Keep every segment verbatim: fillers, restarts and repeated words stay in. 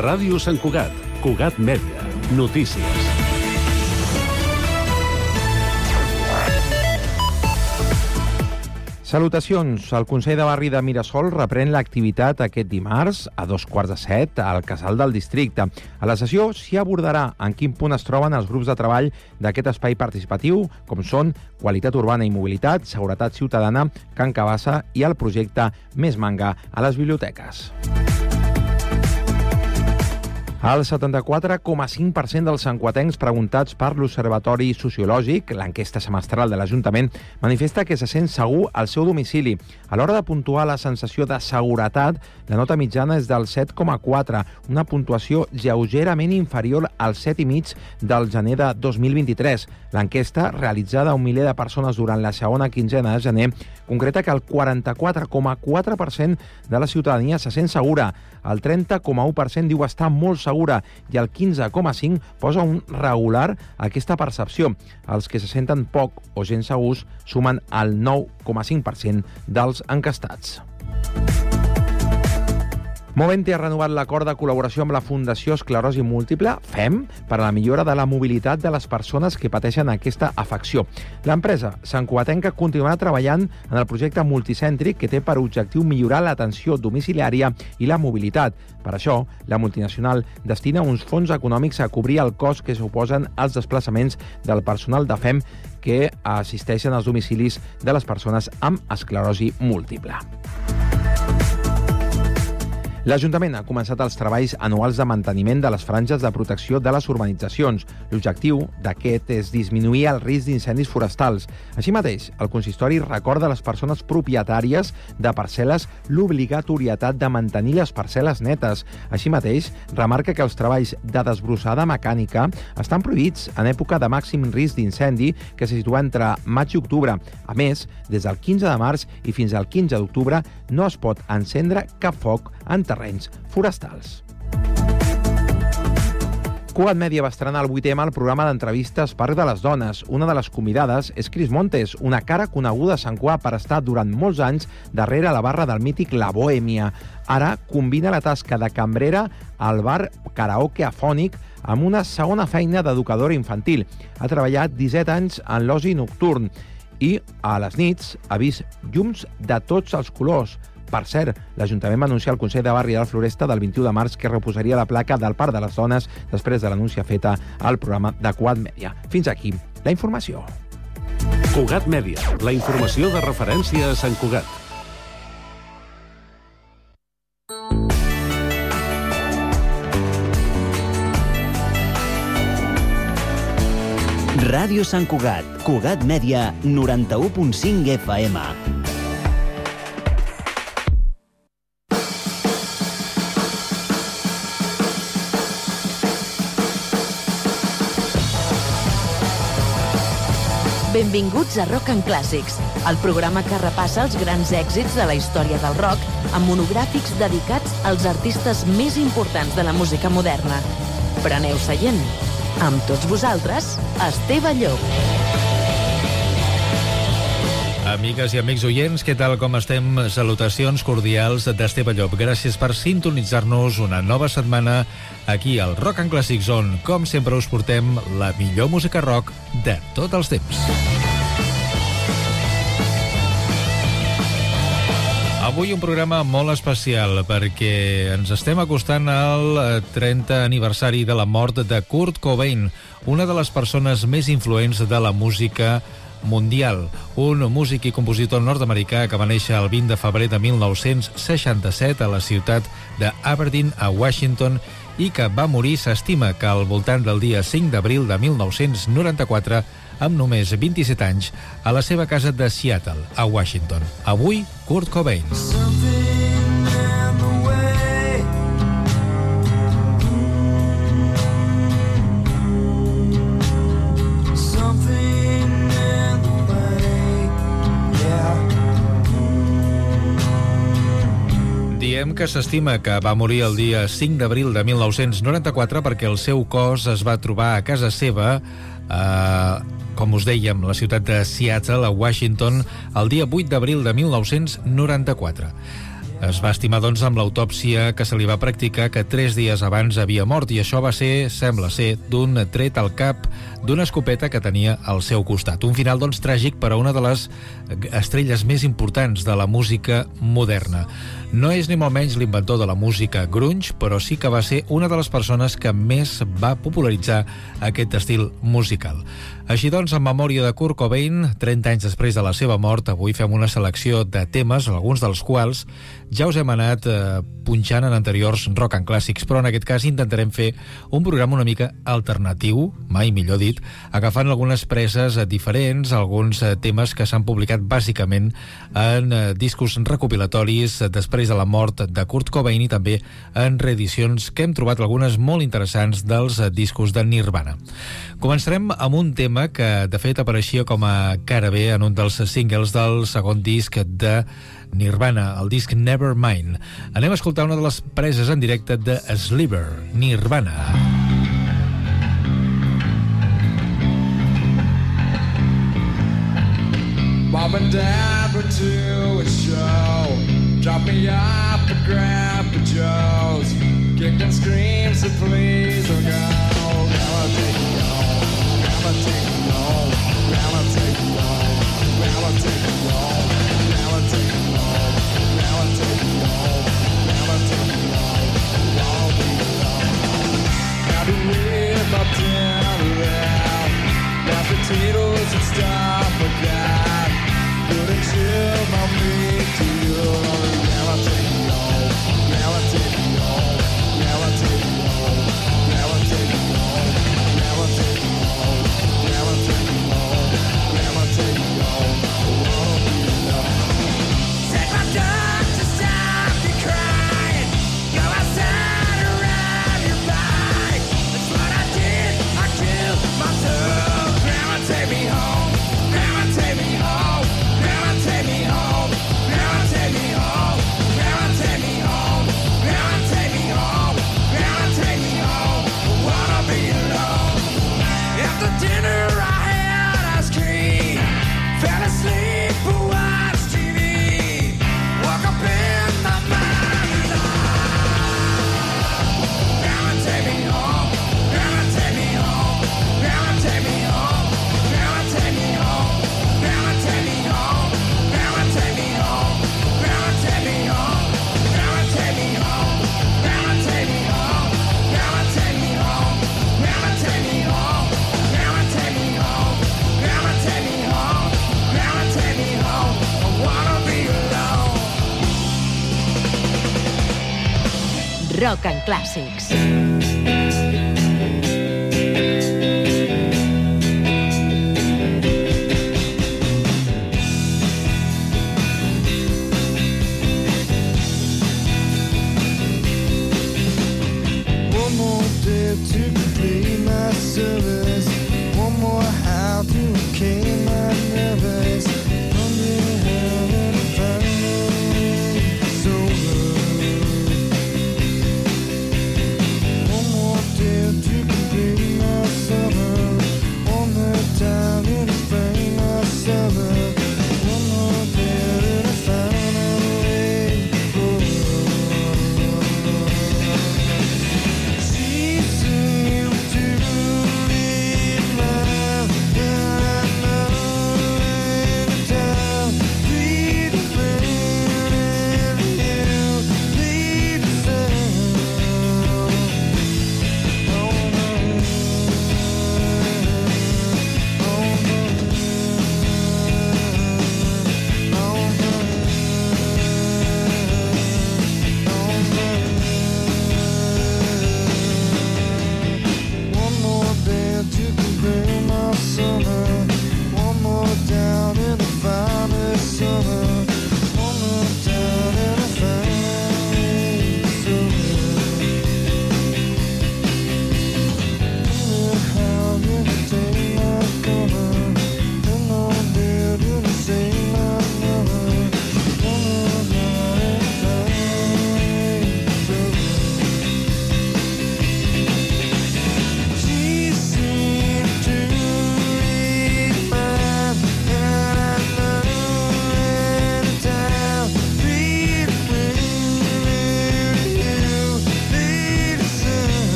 Ràdio Sant Cugat, Cugat Mèdia, notícies. Salutacions. El Consell de Barri de Mirasol reprèn l'activitat aquest dimarts a dos quarts de set al Casal del Districte. A la sessió s'hi abordarà en quin punt es troben els grups de treball d'aquest espai participatiu, com són qualitat urbana i mobilitat, seguretat ciutadana, Can Cabassa i el projecte Més Manga a les biblioteques. El setanta-quatre coma cinc per cent dels santcugatencs preguntats per l'Observatori Sociològic, l'enquesta semestral de l'Ajuntament, manifesta que se sent segur al seu domicili. A l'hora de puntuar la sensació de seguretat, la nota mitjana és del set coma quatre, una puntuació lleugerament inferior al set coma cinc del gener de dos mil vint-i-tres. L'enquesta, realitzada a un miler de persones durant la segona quinzena de gener, concreta que el quaranta-quatre coma quatre per cent de la ciutadania se sent segura, el trenta coma u per cent diu estar molt segura i el quinze coma cinc posa un regular a aquesta percepció. Els que se senten poc o gens segurs sumen el nou coma cinc per cent dels encastats. Movente ha renovat l'acord de col·laboració amb la Fundació Esclerosi Múltiple, FEM, per a la millora de la mobilitat de les persones que pateixen aquesta afecció. L'empresa santcugatenca continuarà treballant en el projecte multicèntric que té per objectiu millorar l'atenció domiciliària i la mobilitat. Per això, la multinacional destina uns fons econòmics a cobrir el cost que suposen els desplaçaments del personal de FEM que assisteixen als domicilis de les persones amb esclerosi múltiple. L'Ajuntament ha començat els treballs anuals de manteniment de les franges de protecció de les urbanitzacions. L'objectiu d'aquest és disminuir el risc d'incendis forestals. Així mateix, el consistori recorda a les persones propietàries de parcel·les l'obligatorietat de mantenir les parcel·les netes. Així mateix, remarca que els treballs de desbrossada mecànica estan prohibits en època de màxim risc d'incendi que se situa entre maig i octubre. A més, des del quinze de març i fins al quinze d'octubre no es pot encendre cap foc en terrenys forestals. Cugat Mèdia va estrenar el vuitè M al programa d'entrevistes Parc de les Dones. Una de les convidades és Cris Montes, una cara coneguda a Sant Cugat per estar durant molts anys darrere la barra del mític La Bohèmia. Ara combina la tasca de cambrera al bar karaoke afònic amb una segona feina d'educadora infantil. Ha treballat disset anys en l'oci nocturn i a les nits ha vist llums de tots els colors. Per cert, l'Ajuntament va anunciar al Consell de Barri de la Floresta del vint-i-u de març que reposaria la placa del Parc de les Dones després de l'anúncia feta al programa de Cugat Mèdia. Fins aquí la informació. Cugat Mèdia, la informació de referència a Sant Cugat. Ràdio Sant Cugat, Cugat Mèdia, noranta-u punt cinc F M. Benvinguts a Rock and Clàssics, el programa que repassa els grans èxits de la història del rock amb monogràfics dedicats als artistes més importants de la música moderna. Preneu seient. Amb tots vosaltres, Esteve Llop. Amigues i amics oients, què tal com estem? Salutacions cordials d'Esteve Llop. Gràcies per sintonitzar-nos una nova setmana aquí al Rock and Classics, on, com sempre, us portem la millor música rock de tots els temps. Avui un programa molt especial perquè ens estem acostant al trentè aniversari de la mort de Kurt Cobain, una de les persones més influents de la música mundial, un músic i compositor nord-americà que va néixer el vint de febrer de mil nou-cents seixanta-set a la ciutat d'Aberdeen, a Washington, i que va morir, s'estima que al voltant del dia cinc d'abril de mil nou-cents noranta-quatre, amb només vint-i-set anys, a la seva casa de Seattle, a Washington. Avui, Kurt Cobain. Diem que s'estima que va morir el dia cinc d'abril de mil nou-cents noranta-quatre perquè el seu cos es va trobar a casa seva, eh, com us dèiem, la ciutat de Seattle, a Washington, el dia vuit d'abril de mil nou-cents noranta-quatre. Es va estimar, doncs, amb l'autòpsia que se li va practicar que tres dies abans havia mort, i això va ser, sembla ser, d'un tret al cap d'una escopeta que tenia al seu costat. Un final, doncs, tràgic per a una de les estrelles més importants de la música moderna. No és ni molt menys l'inventor de la música grunge, però sí que va ser una de les persones que més va popularitzar aquest estil musical. Així doncs, en memòria de Kurt Cobain, trenta anys després de la seva mort, avui fem una selecció de temes, alguns dels quals ja us hem anat eh, punxant en anteriors Rock and Clàssics, però en aquest cas intentarem fer un programa una mica alternatiu, mai millor dit, agafant algunes preses diferents, alguns eh, temes que s'han publicat bàsicament en eh, discos recopilatoris després de la mort de Kurt Cobain, i també en reedicions que hem trobat algunes molt interessants dels eh, discos de Nirvana. Començarem amb un tema que de fet apareixia com a cara B en un dels singles del segon disc de Nirvana, el disc Nevermind. Anem a escoltar una de les preses en directe de Sliver, Nirvana. Mom and Dad went to a show, dropped me off at Grandpa Joe's, kicked and screamed, said please don't go. Grandma take me home, Grandma take me home, Grandma take me home, Grandma take me home, Grandma take me home, Grandma take me home, Grandma take me home, Grandma be alone. I've been with my dinner around, mashed potatoes and stuff like that. Couldn't chill my meat to you. Grandma take me home, Grandma take me home, Grandma take me home, Grandma take me home, Grandma take me home, Grandma take me home, Grandma take me home. I wanna be alone. Take my dog to stop you crying. Go outside and ride your bike. That's what I did. I killed myself. Grandma take me home, Grandma take me home. Take me home, Grandma take me home, Grandma take me home, Grandma take me home, Grandma take me home. I wanna be alone. After dinner I had ice cream, fell asleep and watched T V, woke up in my mind's eye. Grandma take me home, Grandma take me home, Grandma take me home, Grandma take me home, Grandma take me home. Take me home, Grandma take me home, Grandma take me home, Grandma take me home, Grandma take me home, Grandma take me home, Grandma take me home, Grandma take me home, Grandma take me home. I wanna be alone. Rock and Clàssics. To complete my service, one more how to came my nervous. Wondering how to find so good.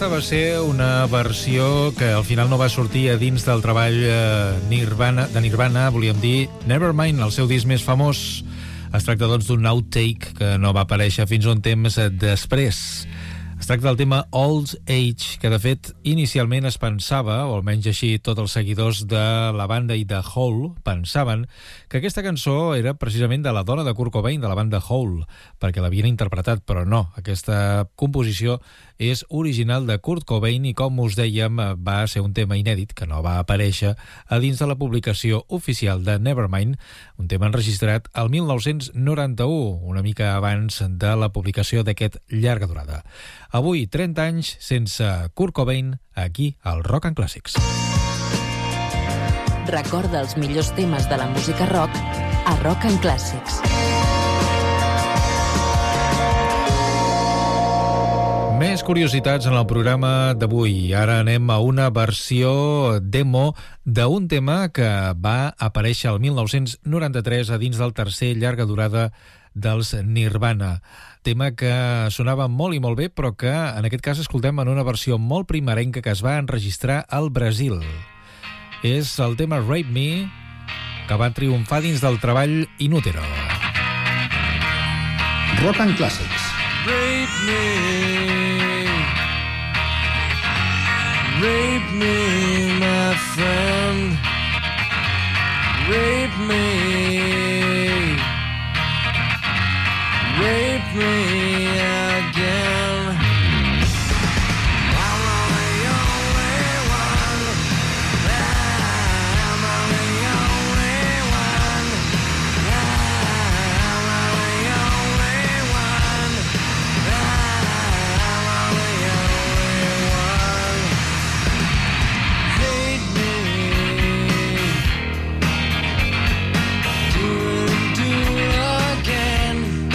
Aquesta va ser una versió que al final no va sortir a dins del treball eh, Nirvana, de Nirvana, volíem dir Nevermind, el seu disc més famós. Es tracta, doncs, d'un outtake que no va aparèixer fins un temps després. Es tracta del tema Old Age, que de fet inicialment es pensava, o almenys així tots els seguidors de la banda i de Hole pensaven que aquesta cançó era precisament de la dona de Kurt Cobain, de la banda Hole, perquè l'havien interpretat, però no. Aquesta composició és original de Kurt Cobain i, com us dèiem, va ser un tema inèdit que no va aparèixer a dins de la publicació oficial de Nevermind, un tema enregistrat el mil nou-cents noranta-u, una mica abans de la publicació d'aquest llarga durada. Avui, trenta anys sense Kurt Cobain, aquí al Rock and Classics. Recorda els millors temes de la música rock a Rock and Classics. Més curiositats en el programa d'avui. Ara anem a una versió demo d'un tema que va aparèixer el mil nou-cents noranta-tres a dins del tercer llarga durada dels Nirvana. Tema que sonava molt i molt bé, però que en aquest cas escoltem en una versió molt primerenca que es va enregistrar al Brasil. És el tema Rape Me, que va triomfar dins del treball In Utero. Rock and Classics. Rape me, rape me, my friend. Rape me, rape me again. I'm the only one. I'm the only one. I'm the only one. I'm the only one. Hate me. Do and do again.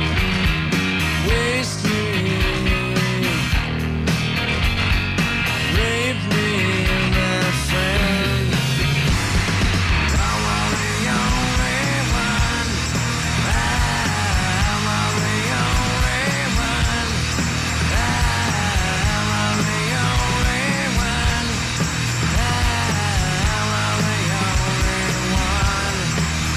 Waste me. Rape me, my friend. I'm the only one. I'm the only one. I'm the only one. I'm the only one.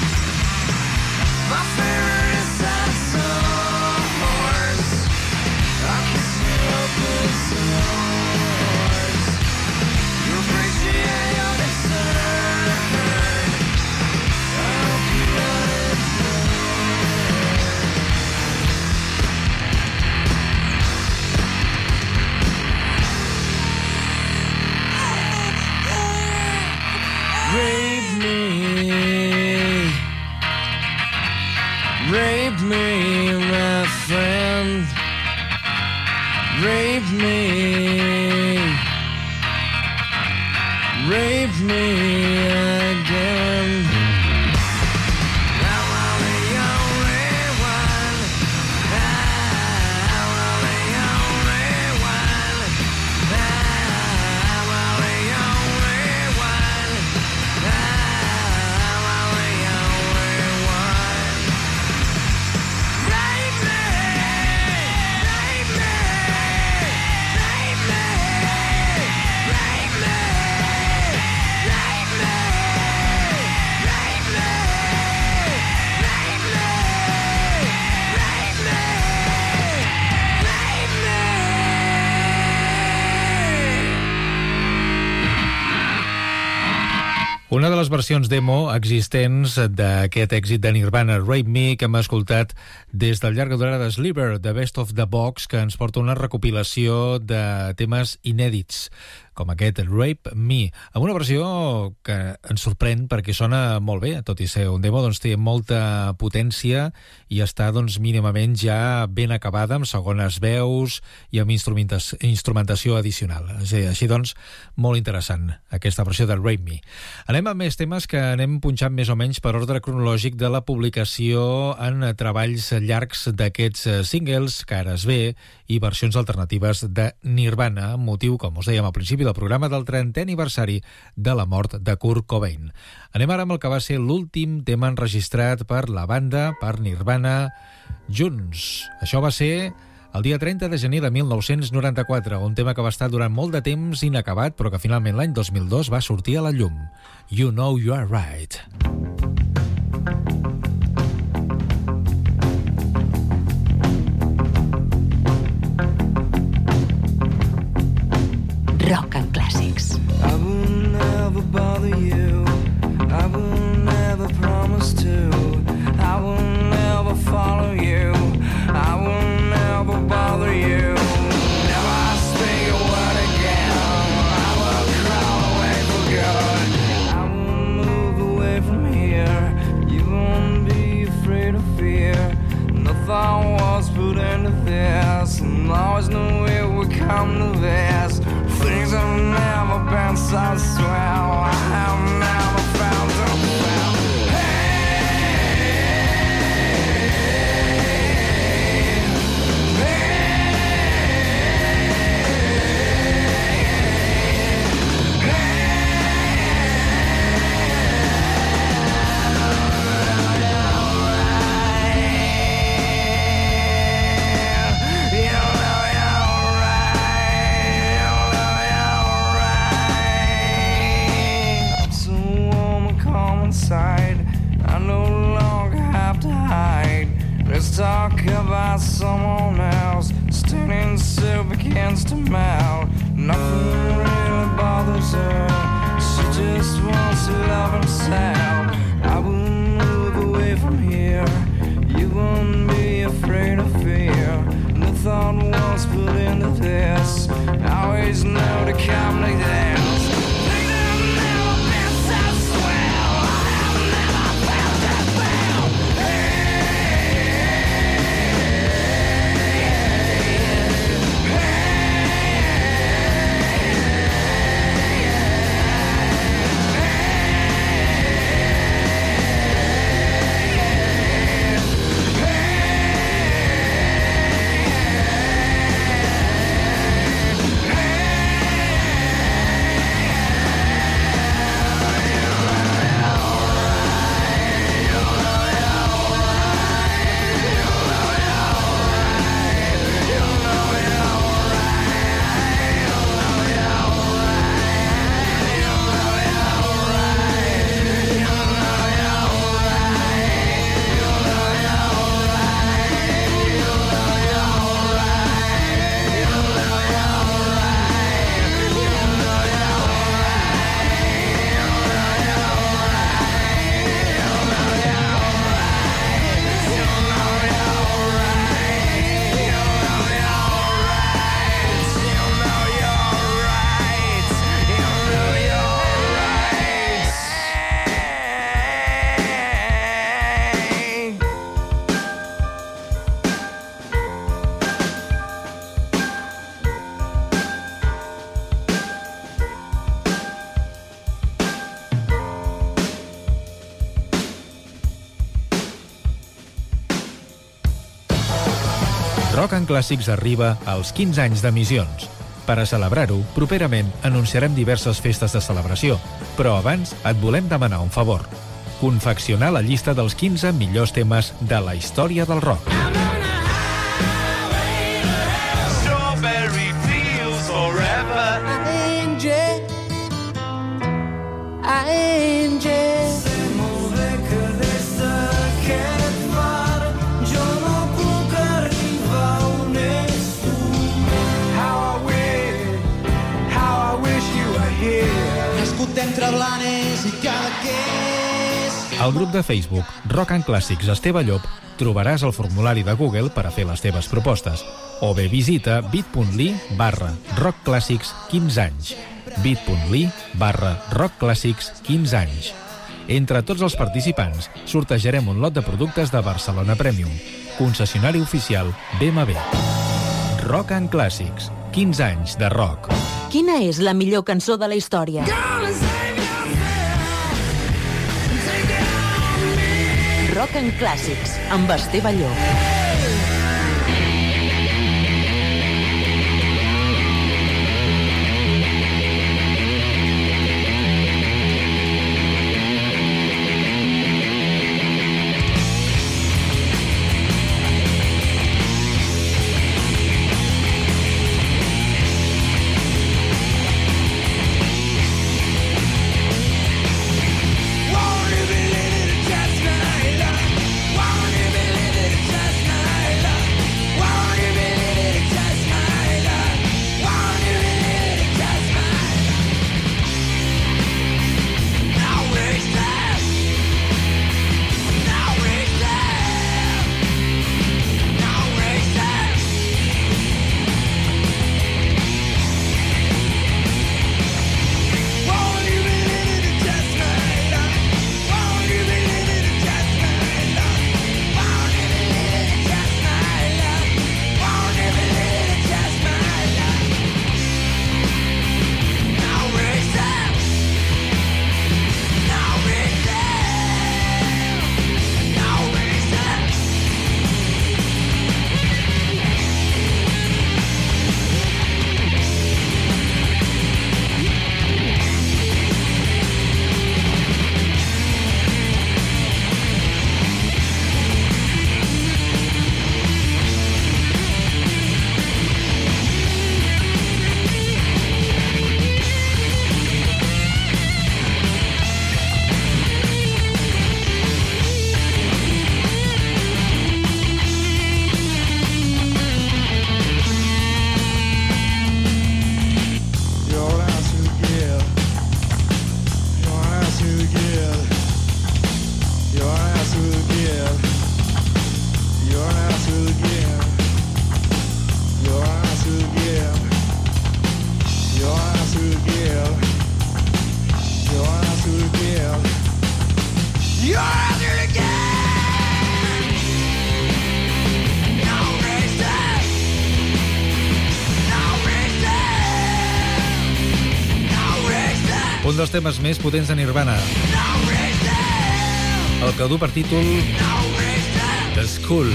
My favorite is that horse. I kiss you open source. You appreciate your concern. I hope you understand. Rape me, rape me, my friend. Rape me, rape me again. Now I'm the only one. Now I'm the only one. Now I'm the only one. Now I'm the only one. Rape me, rape me, rape me, rape me, rape me, rape me, rape me, rape me, rape me. Una de les versions demo existents d'aquest èxit de Nirvana, Rape Me, que hem escoltat des del llarga durada de Sliver, The Best of the Box, que ens porta una recopilació de temes inèdits, com aquest Rape Me, amb una versió que ens sorprèn perquè sona molt bé, tot i ser un demo, doncs té molta potència i està doncs mínimament ja ben acabada, amb segones veus i amb instrumentació, instrumentació addicional. Així, així doncs, molt interessant aquesta versió de Rape Me. Anem a més temes que anem punxant més o menys per ordre cronològic de la publicació en treballs llargs d'aquests singles, cares B i versions alternatives de Nirvana, motiu, com us dèiem al principi del programa, del trentè aniversari de la mort de Kurt Cobain. Anem ara amb el que va ser l'últim tema enregistrat per la banda, per Nirvana, junts. Això va ser el dia trenta de gener de mil nou-cents noranta-quatre, un tema que va estar durant molt de temps inacabat, però que finalment l'any dos mil dos va sortir a la llum. You Know You Are Right. Rock and Clàssics. I will never bother you. I will never promise to. I will never follow you. I will never bother you. Never speak a word again. I will crawl away for good. I will move away from here. You won't be afraid of fear. Nothing was put into this, and always knew it would come to this. Things have never been so swell. I have never found a well. I no longer have to hide. Let's talk about someone else. Standing soup against a mouth. Nothing really bothers her. She just wants to love himself. I will move away from here. You won't be afraid of fear. No thought was put into this. I always know to come like this. Rock and Clàssics arriba als quinze anys d'emissions. Per a celebrar-ho, properament anunciarem diverses festes de celebració, però abans et volem demanar un favor. Confeccionar la llista dels quinze millors temes de la història del rock. Strawberry fields forever. Angel, angel. Entre Blanes i Cadaqués. Al grup de Facebook Rock and Clàssics Esteve Llop trobaràs el formulari de Google per a fer les teves propostes, o bé visita bit.ly barra rockclàssics quinze anys. bit.ly barra rockclàssics quinze anys. Entre tots els participants sortejarem un lot de productes de Barcelona Premium, concessionari oficial B M W. Rock and Clàssics, quinze anys de rock. Quina és la millor cançó de la història? Rock and Clàssics, amb Esteve Llop. Un dels temes més potents de Nirvana. El que du per títol The School.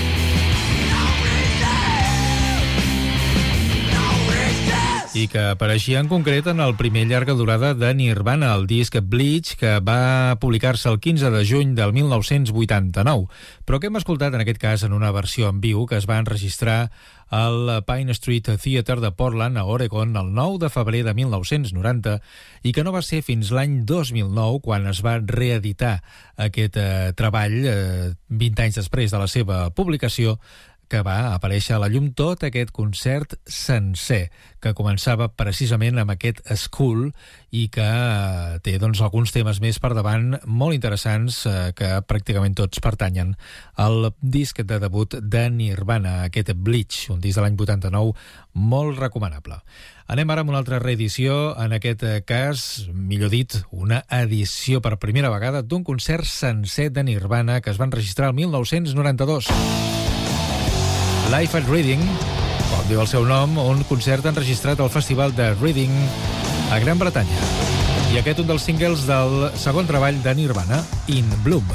I que apareixia en concret en el primer llarga durada de Nirvana, el disc Bleach, que va publicar-se el quinze de juny del mil nou-cents vuitanta-nou, però que hem escoltat en aquest cas en una versió en viu que es va enregistrar al Pine Street Theater de Portland, a Oregon, el nou de febrer de mil nou-cents noranta, i que no va ser fins l'any dos mil nou quan es va reeditar aquest eh, treball, eh, vint anys després de la seva publicació, que va aparèixer a la llum tot aquest concert sencer, que començava precisament amb aquest School i que eh, té doncs, alguns temes més per davant molt interessants eh, que pràcticament tots pertanyen al disc de debut de Nirvana, aquest Bleach, un disc de l'any vuitanta-nou molt recomanable. Anem ara amb una altra reedició, en aquest cas, millor dit, una edició per primera vegada d'un concert sencer de Nirvana que es va enregistrar el mil nou-cents noranta-dos. Live at Reading, com diu el seu nom, un concert enregistrat al Festival de Reading a Gran Bretanya. I aquest un dels singles del segon treball de Nirvana, In Bloom.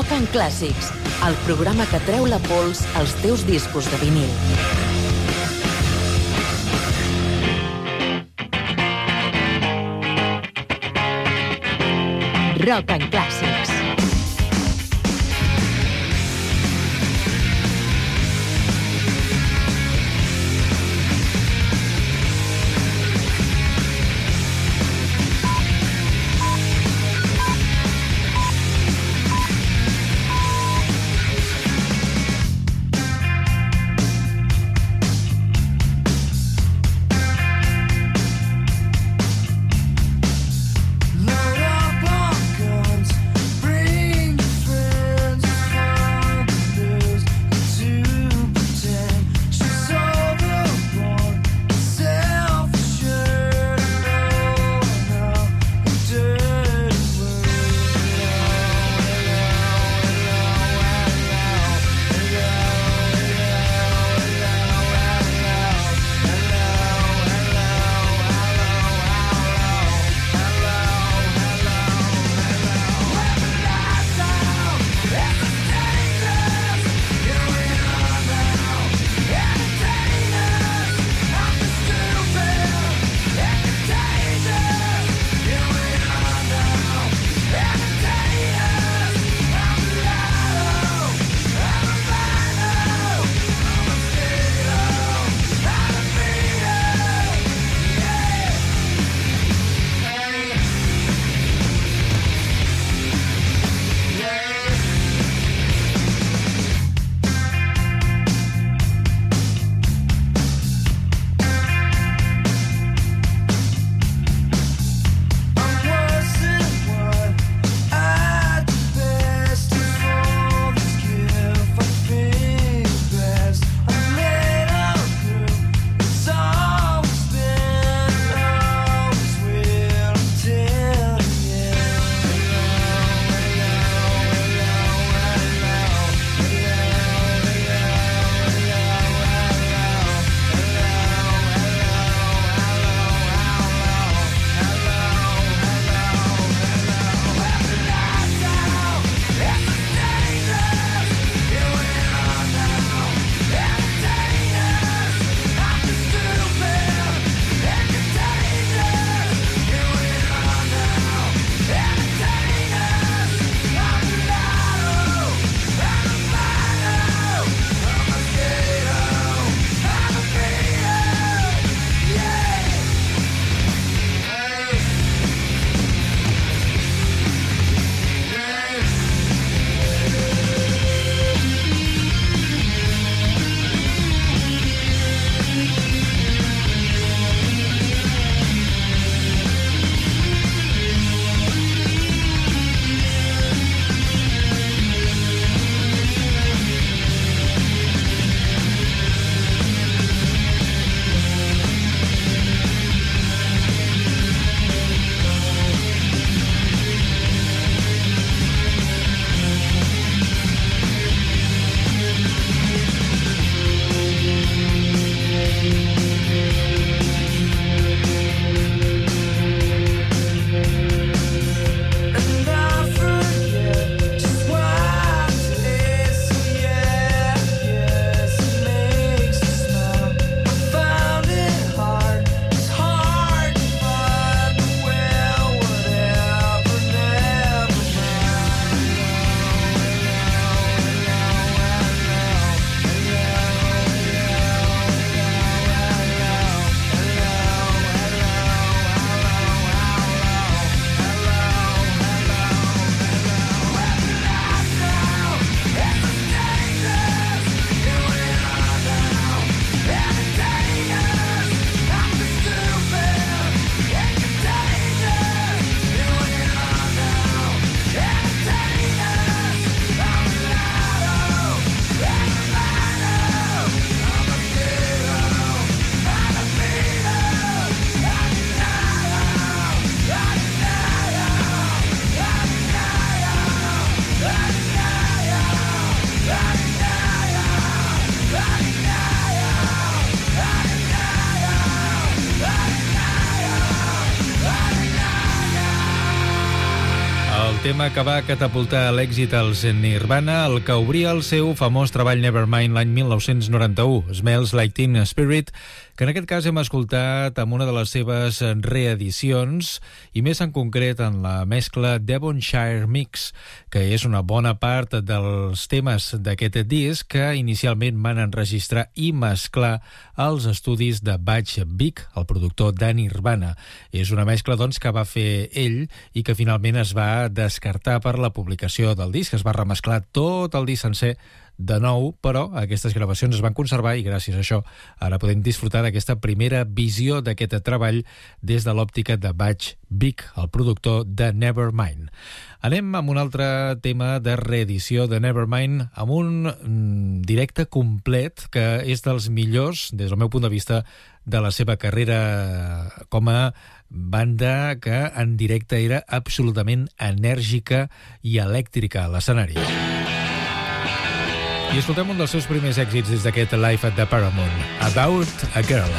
Rock and Clàssics, el programa que treu la pols als teus discos de vinil. Rock and Clàssics. tema que va catapultar a l'èxit als Nirvana, el que obria el seu famós treball Nevermind l'any mil nou-cents noranta-u, Smells Like Teen Spirit, que en aquest cas hem escoltat amb una de les seves reedicions, i més en concret en la mescla Devonshire Mix, que és una bona part dels temes d'aquest disc que inicialment van enregistrar i mesclar als estudis de Butch Vig, el productor de Nirvana. És una mescla, doncs, que va fer ell i que finalment es va descartar per la publicació del disc. Es va remesclar tot el disc sencer de nou, però aquestes gravacions es van conservar i gràcies a això ara podem disfrutar d'aquesta primera visió d'aquest treball des de l'òptica de Butch Vig, el productor de Nevermind. Anem amb un altre tema de reedició de Nevermind, amb un mm, directe complet que és dels millors, des del meu punt de vista, de la seva carrera com a banda, que en directe era absolutament enèrgica i elèctrica a l'escenari. I escoltem un dels seus primers èxits des d'aquest Live at the Paramount, About a Girl.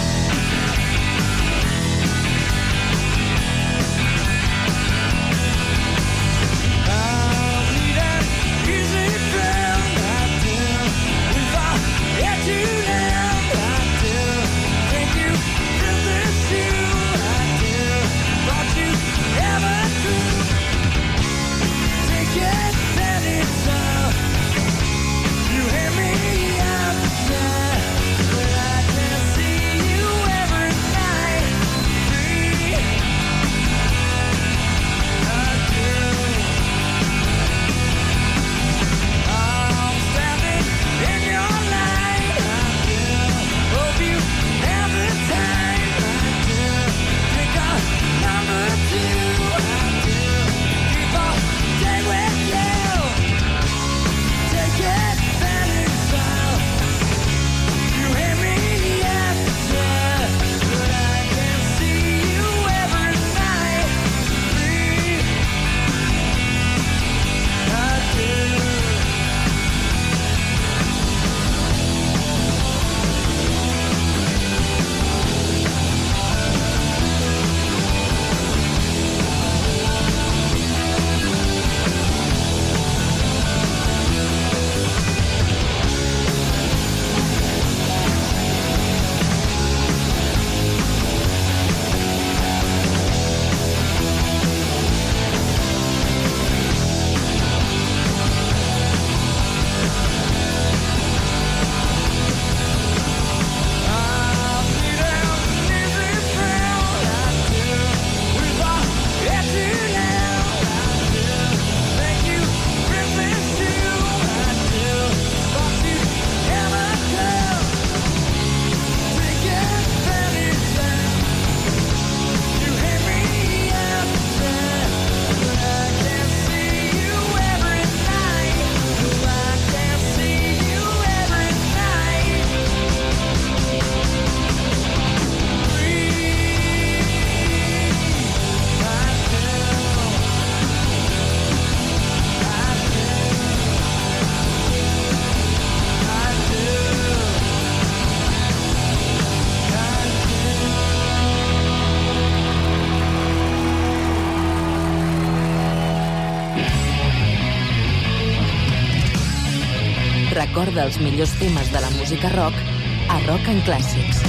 Recorda els millors temes de la música rock a Rock and Classics.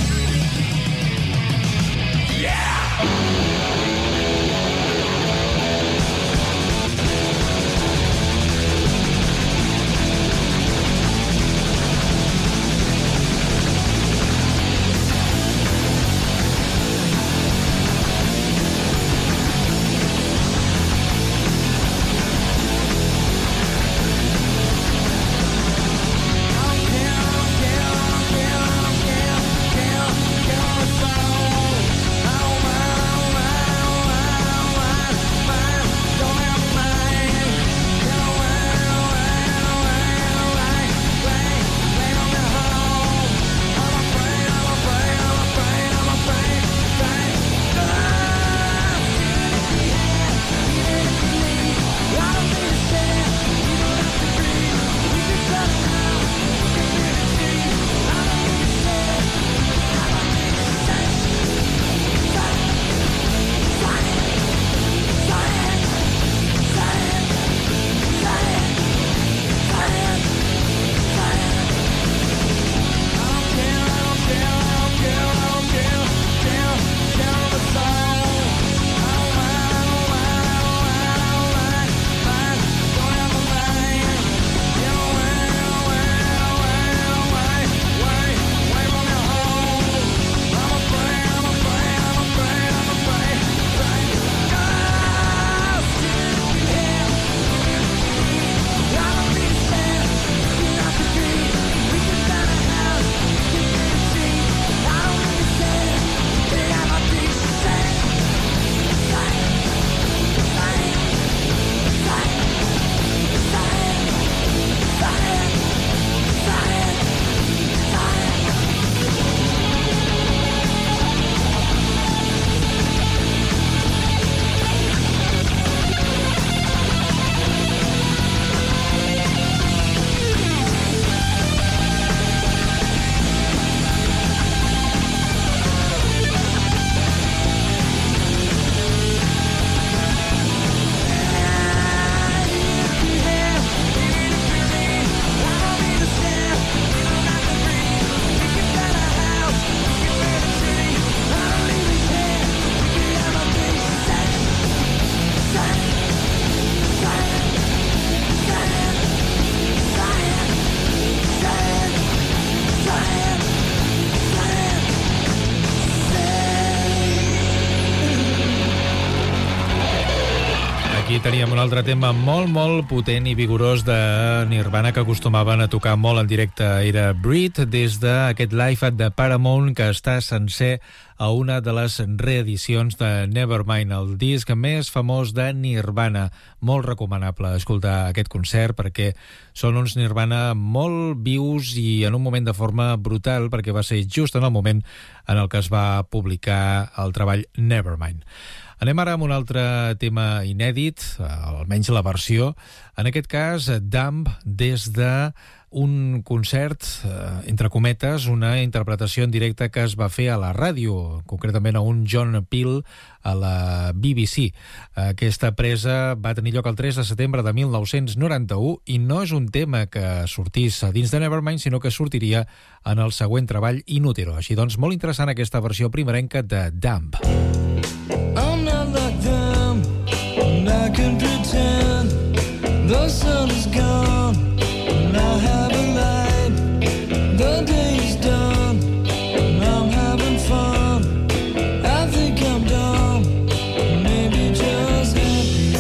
Aquí teníem un altre tema molt, molt potent i vigorós de Nirvana que acostumaven a tocar molt en directe. Era Breathe, des d'aquest live at the Paramount, que està sencer a una de les reedicions de Nevermind, el disc més famós de Nirvana. Molt recomanable escoltar aquest concert perquè són uns Nirvana molt vius i en un moment de forma brutal, perquè va ser just en el moment en el que es va publicar el treball Nevermind. Anem ara amb un altre tema inèdit, almenys la versió, en aquest cas Dumb, des de un concert, entre cometes, una interpretació en directe que es va fer a la ràdio, concretament a un John Peel a la B B C. Aquesta presa va tenir lloc el tres de setembre de mil nou-cents noranta-u i no és un tema que sortís a dins de Nevermind, sinó que sortiria en el següent treball Inútero. Així doncs, molt interessant aquesta versió primerenca de Dumb. I'm not like them, and I can pretend the sun is gone, and I have a light, the day's done, and I'm having fun. I think I'm dumb, maybe just happy.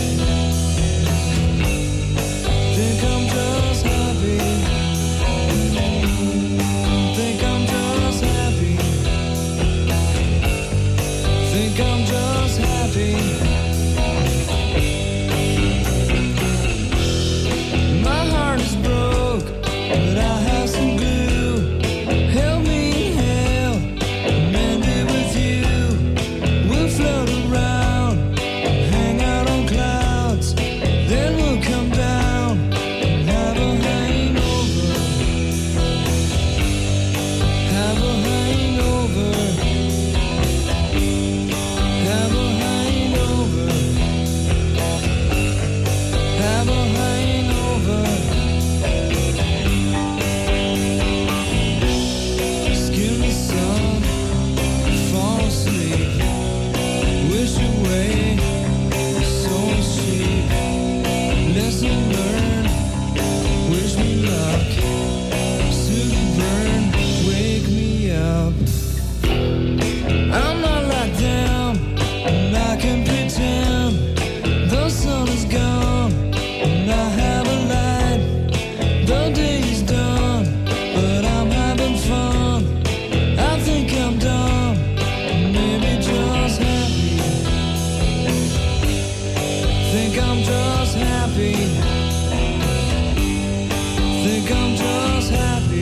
Think I'm just happy. Think I'm just happy. Think I'm just happy. My heart is broke, but I have some glue. Help me in hell, mend it with you. We'll float around, hang out on clouds, then we'll come down and have a hangover. Have a hangover. Have a hangover. Have a hangover. Skin the sun, fall asleep. Wish away, so cheap. Lesson learned, wish me luck. Suit and burn, wake me up. I'm not like them, and I can pretend the sun is gone, and I have a light, the day's done, but I'm having fun. I think I'm dumb, maybe just happy. Think I'm just happy. Think I'm just happy.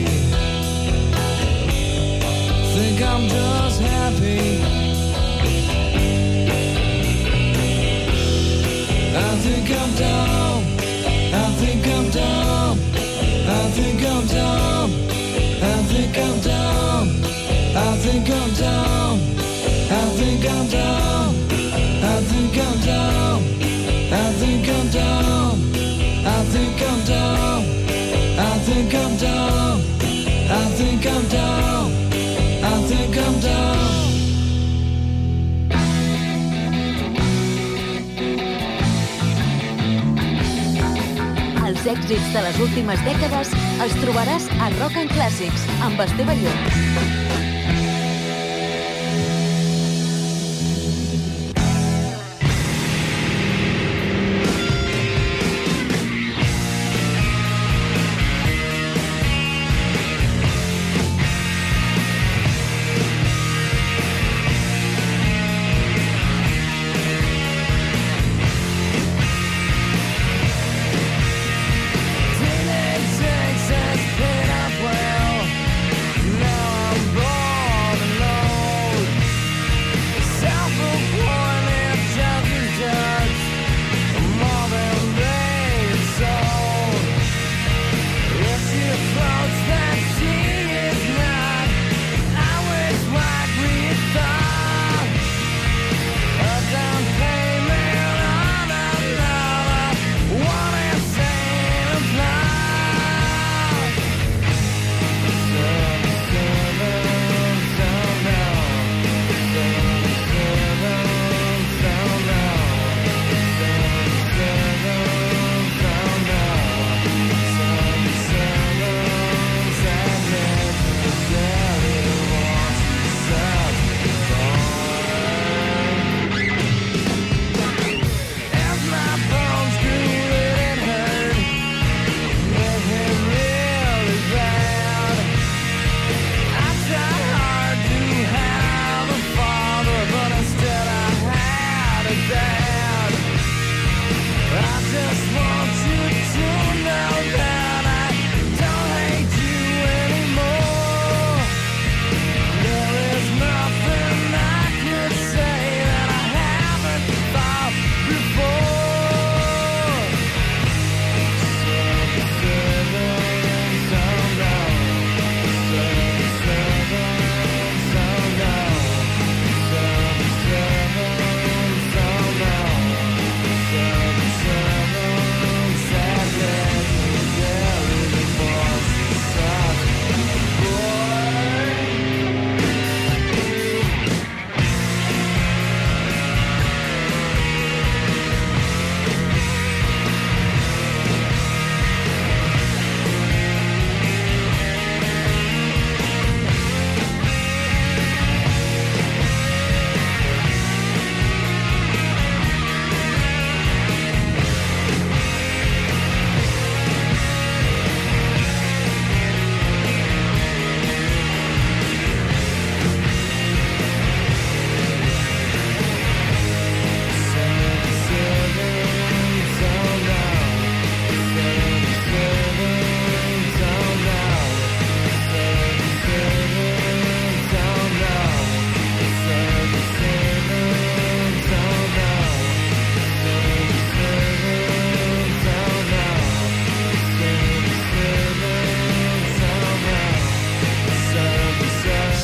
Think I'm just happy. I think I'm dumb. I think I'm dumb. I think I'm dumb. I think I'm dumb. I think I'm dumb. I think I'm dumb. I think I'm dumb. I think I'm dumb. I think I'm dumb. I think I'm dumb. I think I'm dumb. I think I'm dumb. Els èxits de les últimes dècades els trobaràs a Rock and Classics amb Esteve Llop. Texas paid up well. Now I'm broke.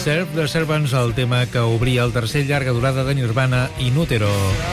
Serve the Servants, el tema que obria el tercer llarga durada de Nirvana, In Utero.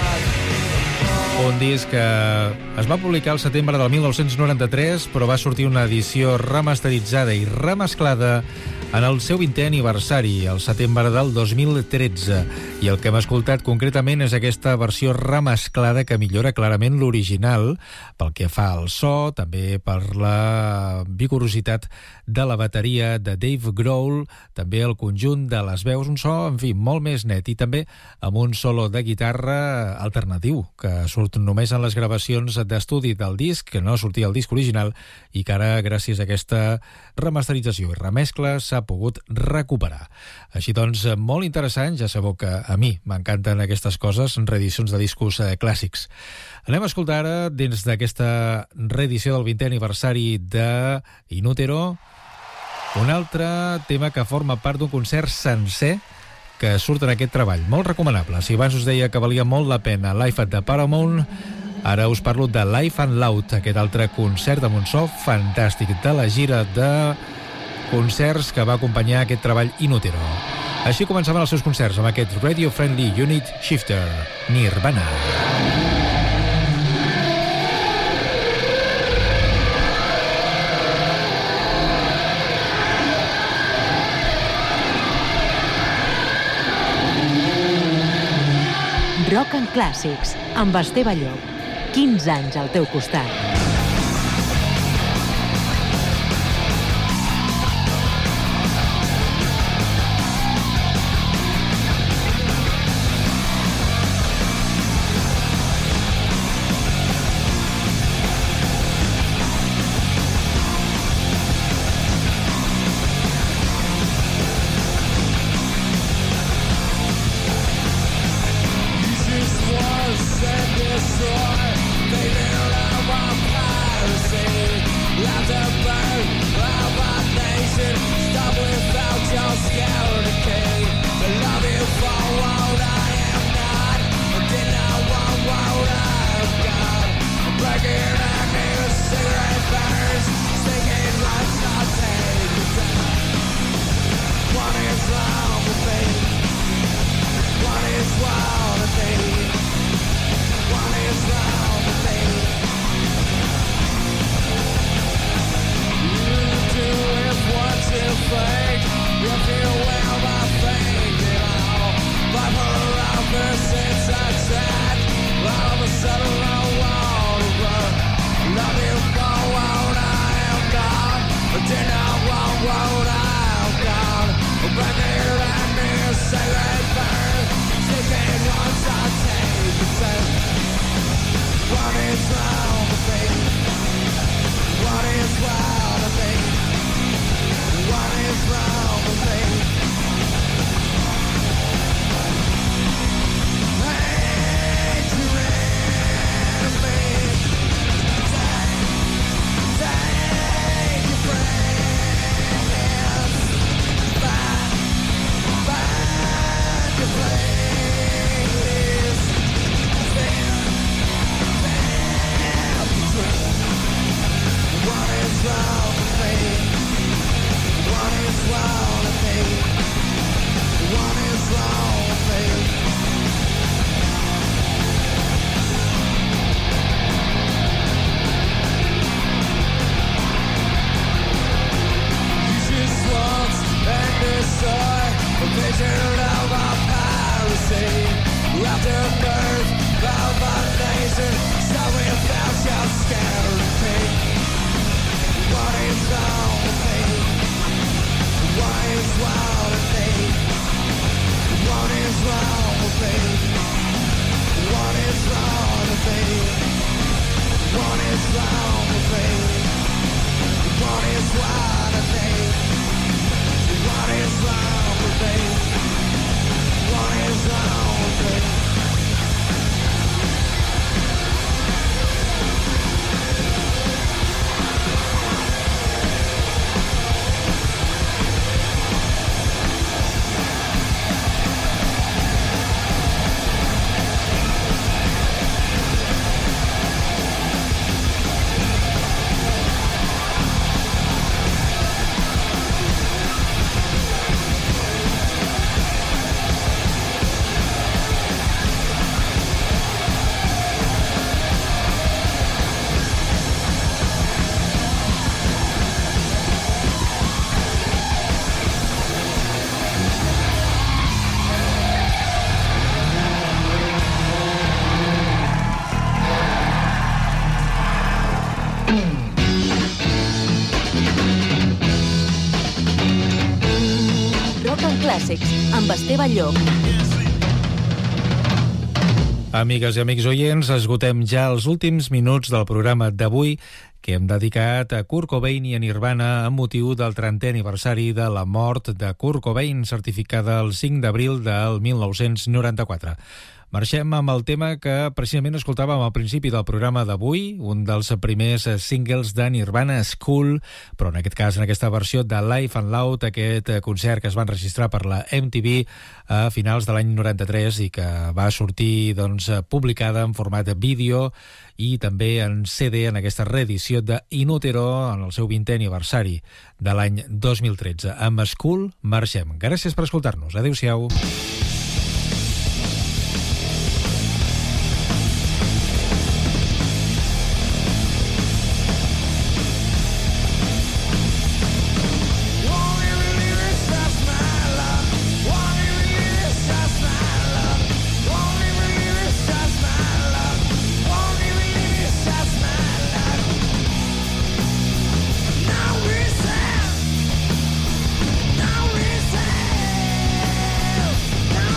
Un disc que es va publicar al setembre del mil nou-cents noranta-tres, però va sortir una edició remasteritzada i remesclada en el seu vintè aniversari, el setembre del dos mil tretze. I el que hem escoltat concretament és aquesta versió remesclada que millora clarament l'original pel que fa al so, també per la vigorositat de la bateria de Dave Grohl, també el conjunt de les veus, un so, en fi, molt més net, i també amb un solo de guitarra alternatiu, que surt només en les gravacions d'estudi del disc, que no sortia el disc original, i que ara, gràcies a aquesta remasterització i remescla, s'ha pogut recuperar. Així doncs, molt interessant, ja sabeu que a mi m'encanten aquestes coses, reedicions de discos eh, clàssics. Anem a escoltar ara, dins d'aquesta reedició del vintè aniversari de In Utero, un altre tema que forma part d'un concert sencer que surt en aquest treball, molt recomanable. Si abans us deia que valia molt la pena Live at the Paramount, ara us parlo de Live and Loud, aquest altre concert amb un so fantàstic de la gira de concerts que va acompanyar aquest treball In Utero. Així començaven els seus concerts amb aquest Radio Friendly Unit Shifter, Nirvana. Rock and Clàssics, amb Esteve Llop. quinze anys al teu costat. Clàssics, amb Esteve Llop. Amigues i amics oients, esgotem ja els últims minuts del programa d'avui que hem dedicat a Kurt Cobain i a Nirvana amb motiu del trentè aniversari de la mort de Kurt Cobain, certificada el cinc d'abril del mil nou-cents noranta-quatre. Marxem amb el tema que precisament escoltàvem al principi del programa d'avui, un dels primers singles de Nirvana, School, però en aquest cas, en aquesta versió de Live and Loud, aquest concert que es va enregistrar per la M T V a finals de l'any noranta-tres i que va sortir doncs, publicada en format de vídeo i també en C D en aquesta reedició de In Utero en el seu vintè aniversari de l'any dos mil tretze. Amb School marxem. Gràcies per escoltar-nos. Adéu-siau. Now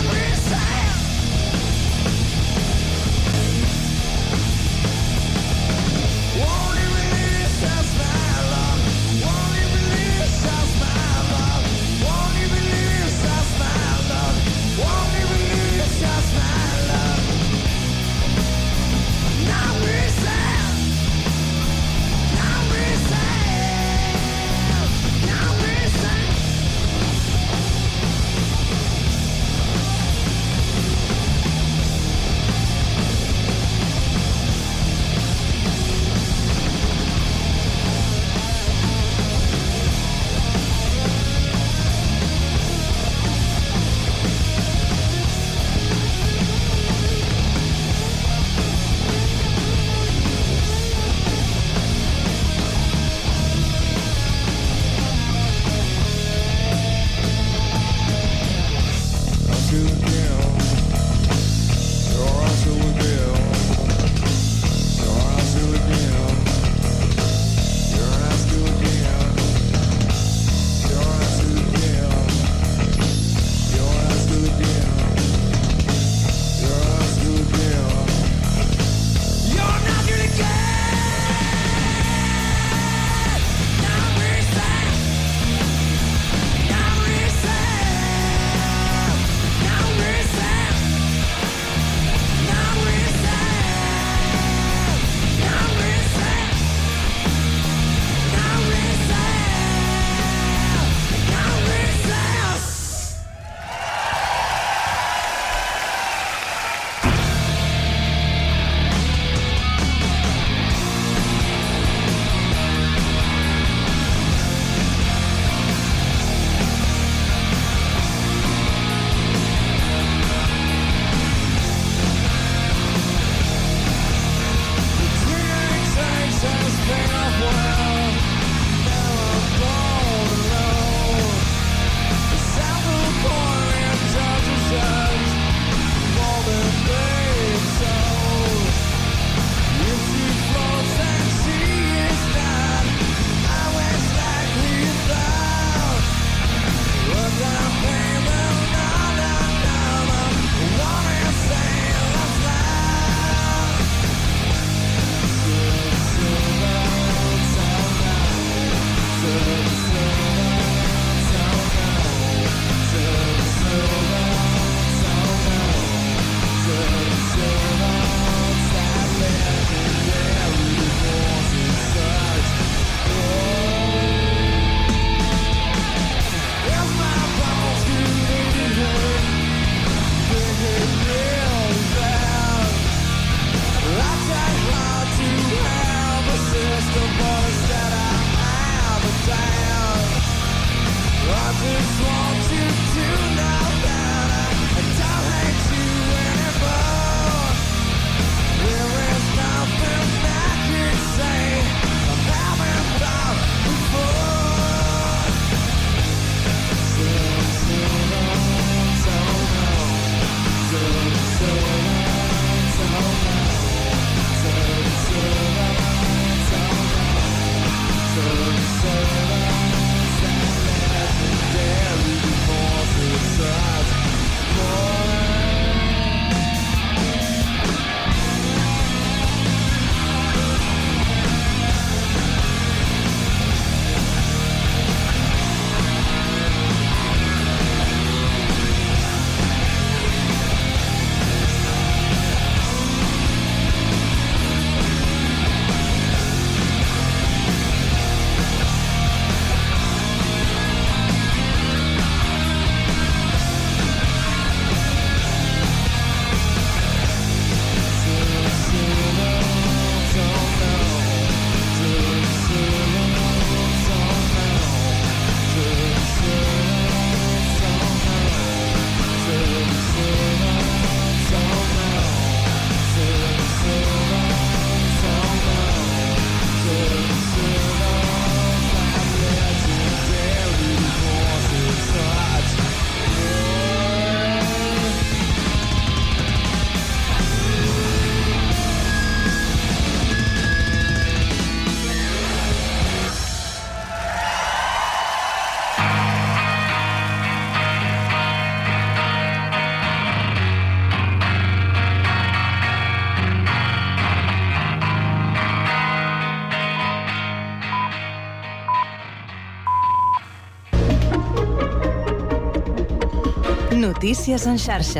Notícies en xarxa.